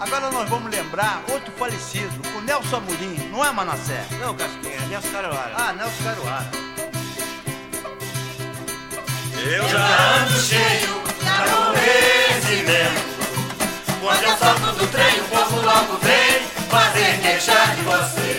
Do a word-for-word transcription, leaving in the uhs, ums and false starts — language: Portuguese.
Agora nós vamos lembrar outro falecido, o Nelson Amorim, não é, Manassé? Não, Casquinha, é Nelson Caruara. Ah, Nelson Caruara. Eu já ando cheio, já no resimento. Quando eu salto do trem, o povo logo vem fazer queixar de você.